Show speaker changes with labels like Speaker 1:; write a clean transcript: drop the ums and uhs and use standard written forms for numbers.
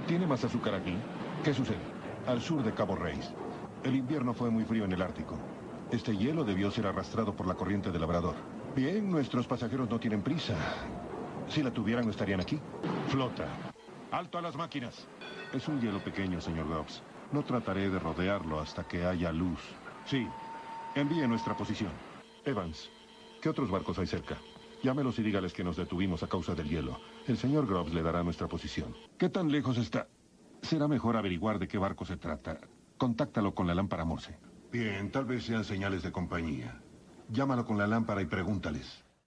Speaker 1: ¿Tiene más azúcar aquí? ¿Qué sucede? Al sur de Cabo Reis. El invierno fue muy frío en el Ártico. Este hielo debió ser arrastrado por la corriente del Labrador. Bien, nuestros pasajeros no tienen prisa. Si la tuvieran, no estarían aquí. Flota. ¡Alto a las máquinas! Es un hielo pequeño, señor Dobbs. No trataré de rodearlo hasta que haya luz. Sí. Envíe nuestra posición. Evans, ¿qué otros barcos hay cerca? Llámelos y dígales que nos detuvimos a causa del hielo. El señor Groves le dará nuestra posición. ¿Qué tan lejos está? Será mejor averiguar de qué barco se trata. Contáctalo con la lámpara Morse.
Speaker 2: Bien, tal vez sean señales de compañía. Llámalo con la lámpara y pregúntales.